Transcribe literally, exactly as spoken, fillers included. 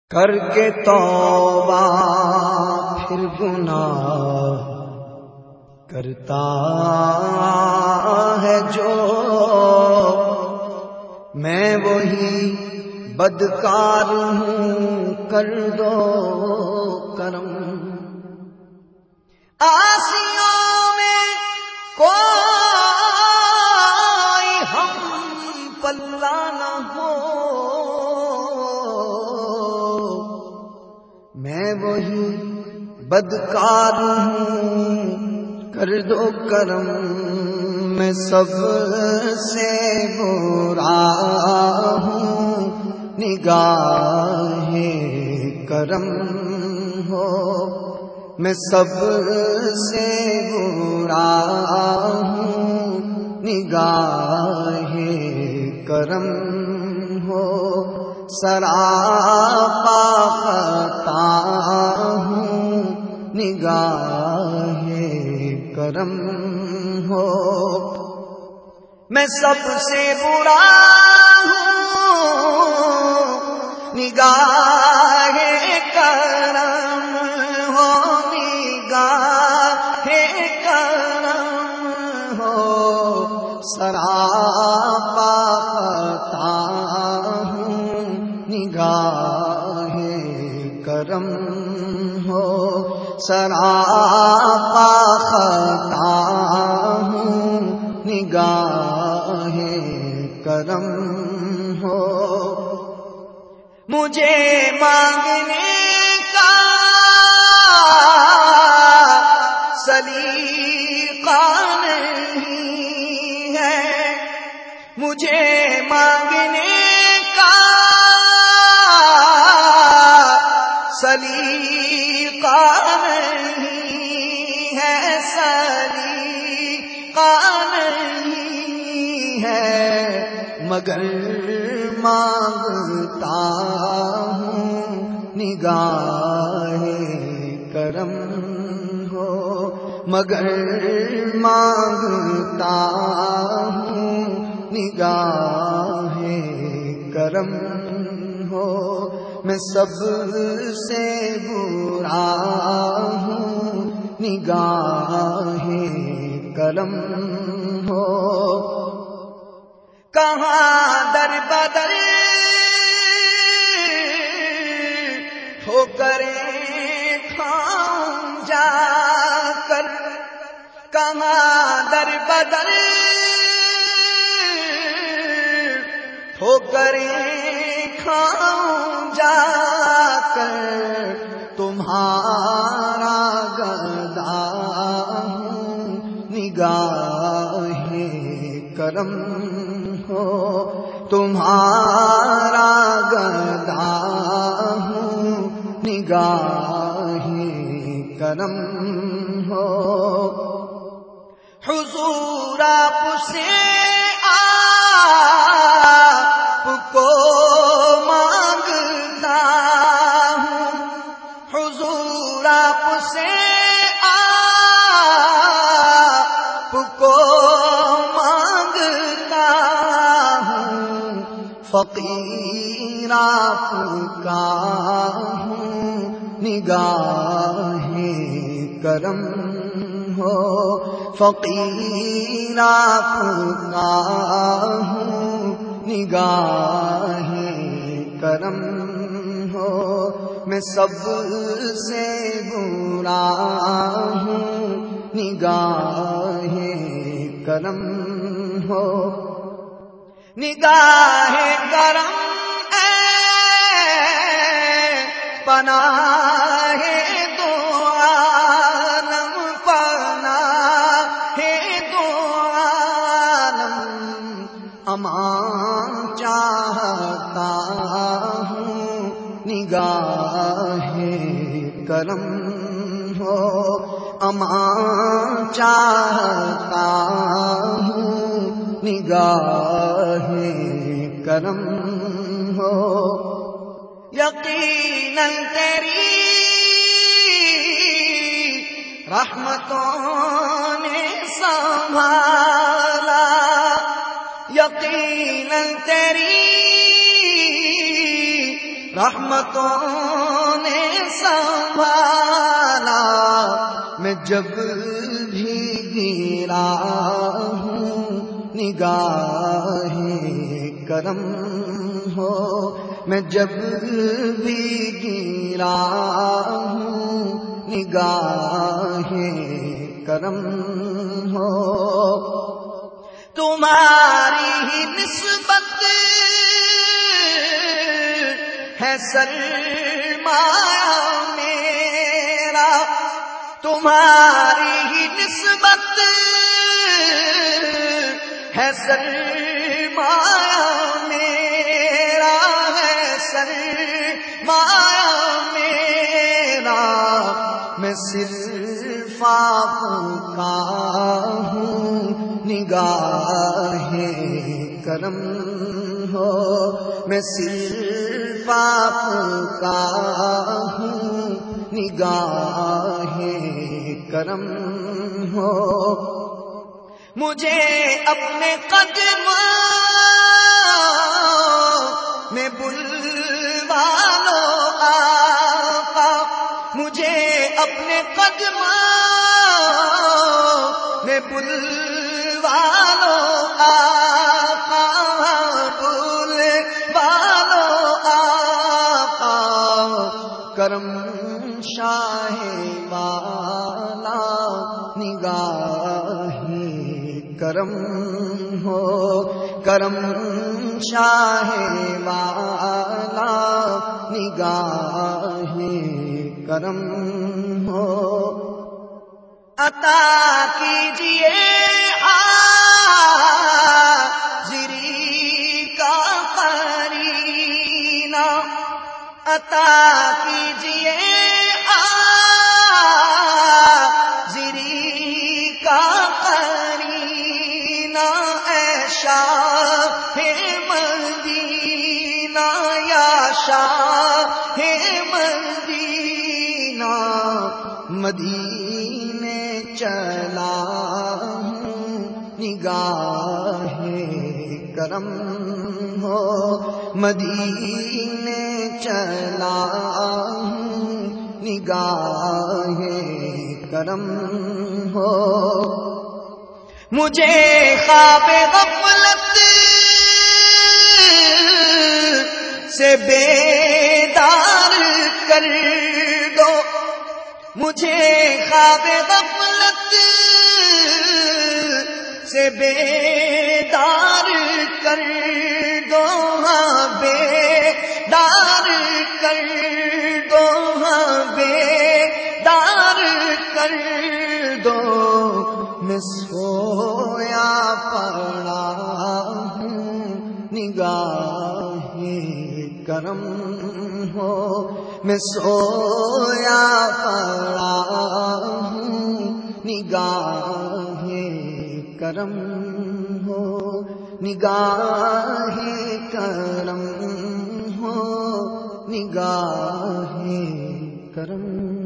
کر کے توبہ پھر گناہ کرتا ہے جو، میں وہی بدکار ہوں، کر دو کرم۔ آسیوں میں کوئی ہم پلہ نہ ہو، میں وہی بدکار ہوں، کر دو کرم۔ میں سب سے برا ہوں، نگاہ کرم ہو۔ میں سب سے برا ہوں، نگاہ کرم ہو۔ سراپا خطا ہوں، نگاہ کرم ہو۔ میں سب سے برا ہوں، نگاہ کرم ہو، نگاہ کرم ہو۔ سراپا خطا ہوں، نگاہ کرم ہو۔ سراپا خطا ہوں، نگاہ کرم ہو۔ مجھے مانگنے کا سلیقہ نہیں ہے، مجھے مانگنے کا سلیقہ نہیں ہے، سلیقہ نہیں ہے، مگر مانگتا ہوں، نگاہ کرم ہو۔ مگر مانگتا ہوں، نگاہ کرم ہو۔ میں سب سے برا ہوں، نگاہ کرم ہو۔ کہاں در بدر ٹھوکریں کھاؤں جا کر، کہاں در بدر ٹھوکریں کھاؤں جا کر، تمہارا گدا ہوں، نگاہ کرم ہو۔ تمہارا گدا ہوں، نگاہ کرم ہو۔ حضور آپ سے آپ کو مانگتا ہوں، حضور آپ سے آپ کو مانگتا ہوں، فقیر آپ کا ہوں، نگاہ کرم ہو۔ فقیر آپ کا ہوں، نگاہ کرم ہو۔ میں سب سے برا ہوں، نگاہ کرم ہو۔ نگاہ کرم اے پناہ دو عالم، پناہ دو عالم، امان چاہتا ہوں، نگاہ کرم ہو۔ امان چاہتا ہوں، نگاہ کرم ہو۔ یقیناً تیری رحمتوں نے سنبھالا، یقیناً تیری رحمتوں نے سنبھالا، میں جب بھی گرا ہوں نگاہ کرم ہو، میں جب بھی گرا ہوں نگاہ کرم ہو، تمہاری ہی نسبت ہے سرمایہ میرا، تمہاری ہی نسبت ہے سرمایہ میرا، ہے سرمایہ میرا، میں صرف آپ کا ہوں نگاہ کرم ہو، میں صرف آپ کا ہوں نگاہ کرم ہو، مجھے اپنے قدم میں بلوا لو آقا، مجھے اپنے قدم میں بلوا لو آقا، بلوا لو آقا، کرم شاہ والا نگاہ کرم ہو، کرم شاہ والا نگاہ کرم ہو، عطا کیجئے حاضری کا قرینہ، عطا کیجئے حاضری کا قرینہ، اے شاہ مدینہ یا شاہ مدینہ، مدینے چلا ہوں نگاہ کرم ہو، مدینے چلا ہوں نگاہ کرم ہو، مجھے خواب غفلت سے بیدار کر دو، مجھے خواب غفلت سے بیدار کر دو، ہاں بیدار کر دو، ہاں بیدار کر دو، میں سویا پڑا ہوں نگاہ کرم ہو، میں سویا پڑا ہوں نگاہ کرم ہو، نگاہ کرم ہو، نگاہ کرم